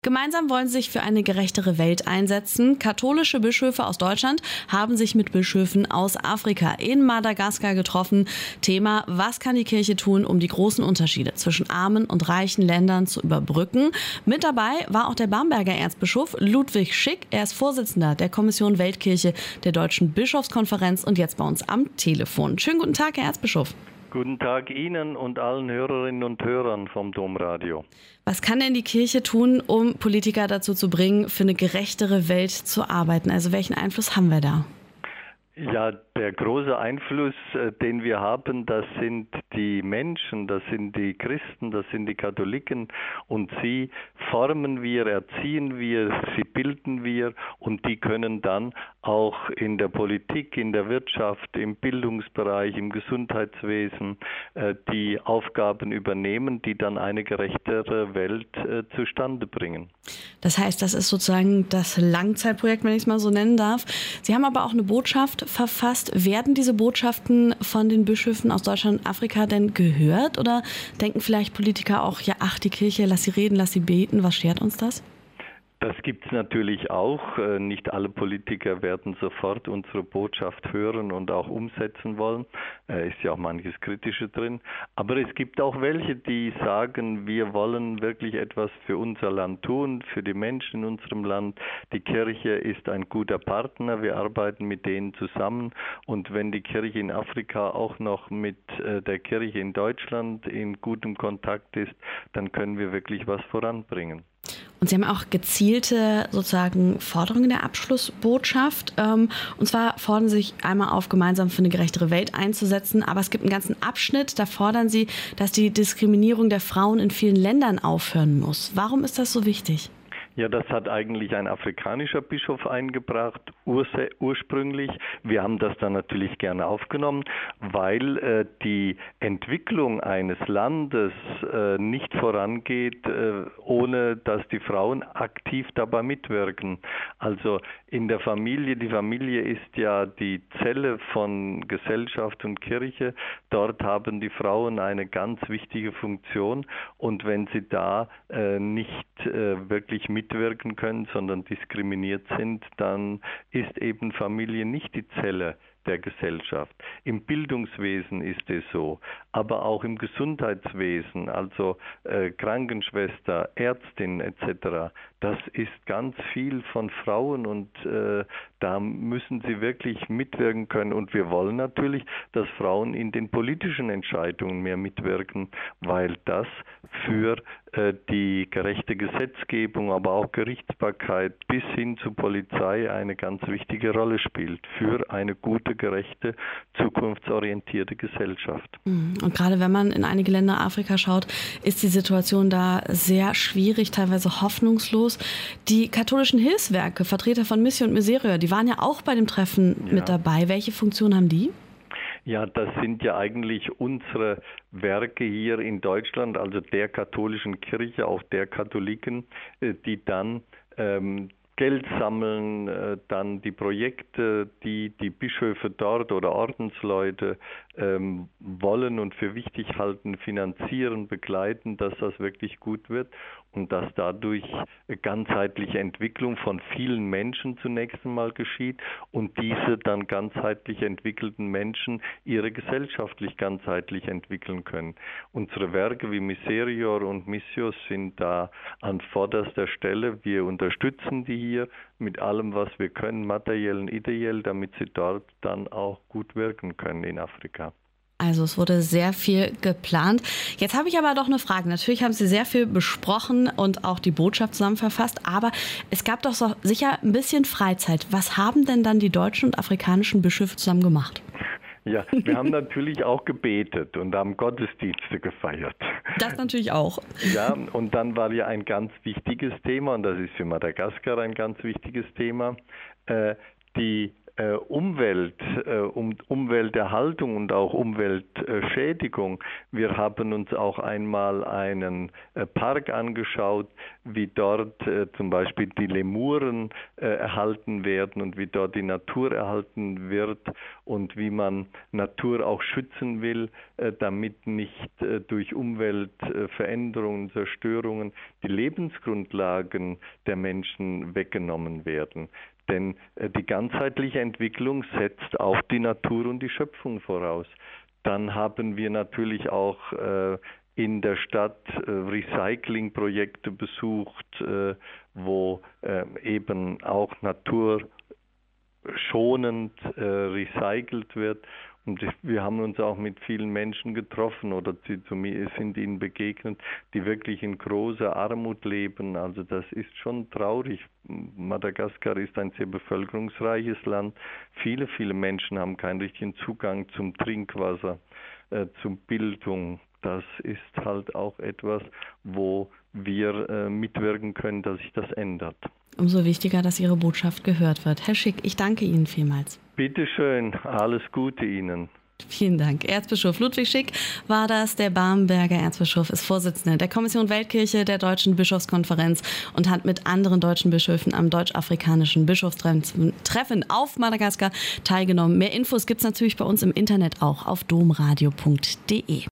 Gemeinsam wollen sie sich für eine gerechtere Welt einsetzen. Katholische Bischöfe aus Deutschland haben sich mit Bischöfen aus Afrika in Madagaskar getroffen. Thema: Was kann die Kirche tun, um die großen Unterschiede zwischen armen und reichen Ländern zu überbrücken? Mit dabei war auch der Bamberger Erzbischof Ludwig Schick. Er ist Vorsitzender der Kommission Weltkirche der Deutschen Bischofskonferenz und jetzt bei uns am Telefon. Schönen guten Tag, Herr Erzbischof. Guten Tag Ihnen und allen Hörerinnen und Hörern vom Domradio. Was kann denn die Kirche tun, um Politiker dazu zu bringen, für eine gerechtere Welt zu arbeiten? Also welchen Einfluss haben wir da? Ja, der große Einfluss, den wir haben, das sind die Menschen, das sind die Christen, das sind die Katholiken, und sie formen wir, erziehen wir, sie bilden wir, und die können dann auch in der Politik, in der Wirtschaft, im Bildungsbereich, im Gesundheitswesen die Aufgaben übernehmen, die dann eine gerechtere Welt zustande bringen. Das heißt, das ist sozusagen das Langzeitprojekt, wenn ich es mal so nennen darf. Sie haben aber auch eine Botschaft verfasst. Werden diese Botschaften von den Bischöfen aus Deutschland und Afrika denn gehört? Oder denken vielleicht Politiker auch, ja, ach, die Kirche, lass sie reden, lass sie beten, was schert uns das? Das gibt es natürlich auch. Nicht alle Politiker werden sofort unsere Botschaft hören und auch umsetzen wollen. Ist ja auch manches Kritische drin. Aber es gibt auch welche, die sagen, wir wollen wirklich etwas für unser Land tun, für die Menschen in unserem Land. Die Kirche ist ein guter Partner. Wir arbeiten mit denen zusammen. Und wenn die Kirche in Afrika auch noch mit der Kirche in Deutschland in gutem Kontakt ist, dann können wir wirklich was voranbringen. Und Sie haben auch gezielte sozusagen Forderungen in der Abschlussbotschaft. Und zwar fordern Sie sich einmal auf, gemeinsam für eine gerechtere Welt einzusetzen. Aber es gibt einen ganzen Abschnitt, da fordern Sie, dass die Diskriminierung der Frauen in vielen Ländern aufhören muss. Warum ist das so wichtig? Ja, das hat eigentlich ein afrikanischer Bischof eingebracht, ursprünglich. Wir haben das dann natürlich gerne aufgenommen, weil die Entwicklung eines Landes nicht vorangeht, ohne dass die Frauen aktiv dabei mitwirken. Also in der Familie, die Familie ist ja die Zelle von Gesellschaft und Kirche. Dort haben die Frauen eine ganz wichtige Funktion, und wenn sie da nicht wirklich mitwirken können, sondern diskriminiert sind, dann ist eben Familie nicht die Zelle der Gesellschaft. Im Bildungswesen ist es so, aber auch im Gesundheitswesen, also Krankenschwester, Ärztin etc. Das ist ganz viel von Frauen, und da müssen sie wirklich mitwirken können. Und wir wollen natürlich, dass Frauen in den politischen Entscheidungen mehr mitwirken, weil das für die gerechte Gesetzgebung, aber auch Gerichtsbarkeit bis hin zur Polizei eine ganz wichtige Rolle spielt für eine gute, gerechte, zukunftsorientierte Gesellschaft. Und gerade wenn man in einige Länder Afrika schaut, ist die Situation da sehr schwierig, teilweise hoffnungslos. Die katholischen Hilfswerke, Vertreter von Missio und Miserior, die waren ja auch bei dem Treffen mit dabei. Welche Funktion haben die? Ja, das sind ja eigentlich unsere Werke hier in Deutschland, also der katholischen Kirche, auch der Katholiken, die dann Geld sammeln, dann die Projekte, die die Bischöfe dort oder Ordensleute wollen und für wichtig halten, finanzieren, begleiten, dass das wirklich gut wird und dass dadurch ganzheitliche Entwicklung von vielen Menschen zunächst einmal geschieht und diese dann ganzheitlich entwickelten Menschen ihre gesellschaftlich ganzheitlich entwickeln können. Unsere Werke wie Miserior und Missio sind da an vorderster Stelle. Wir unterstützen die hier mit allem, was wir können, materiell und ideell, damit sie dort dann auch gut wirken können in Afrika. Also es wurde sehr viel geplant. Jetzt habe ich aber doch eine Frage. Natürlich haben Sie sehr viel besprochen und auch die Botschaft zusammenverfasst, aber es gab doch so sicher ein bisschen Freizeit. Was haben denn dann die deutschen und afrikanischen Bischöfe zusammen gemacht? Ja, wir haben natürlich auch gebetet und haben Gottesdienste gefeiert. Das natürlich auch. Ja, und dann war ja ein ganz wichtiges Thema, und das ist für Madagaskar ein ganz wichtiges Thema, die Umwelterhaltung und auch Umweltschädigung. Wir haben uns auch einmal einen Park angeschaut, wie dort zum Beispiel die Lemuren erhalten werden und wie dort die Natur erhalten wird und wie man Natur auch schützen will, damit nicht durch Umweltveränderungen, Zerstörungen die Lebensgrundlagen der Menschen weggenommen werden. Denn die ganzheitliche Entwicklung setzt auch die Natur und die Schöpfung voraus. Dann haben wir natürlich auch in der Stadt Recyclingprojekte besucht, wo eben auch naturschonend recycelt wird. Und wir haben uns auch mit vielen Menschen getroffen oder sind ihnen begegnet, die wirklich in großer Armut leben. Also das ist schon traurig. Madagaskar ist ein sehr bevölkerungsreiches Land. Viele Menschen haben keinen richtigen Zugang zum Trinkwasser, zur Bildung. Das ist halt auch etwas, wo wir mitwirken können, dass sich das ändert. Umso wichtiger, dass Ihre Botschaft gehört wird. Herr Schick, ich danke Ihnen vielmals. Bitte schön, alles Gute Ihnen. Vielen Dank. Erzbischof Ludwig Schick war das. Der Bamberger Erzbischof ist Vorsitzender der Kommission Weltkirche der Deutschen Bischofskonferenz und hat mit anderen deutschen Bischöfen am deutsch-afrikanischen Bischofstreffen auf Madagaskar teilgenommen. Mehr Infos gibt es natürlich bei uns im Internet auch auf domradio.de.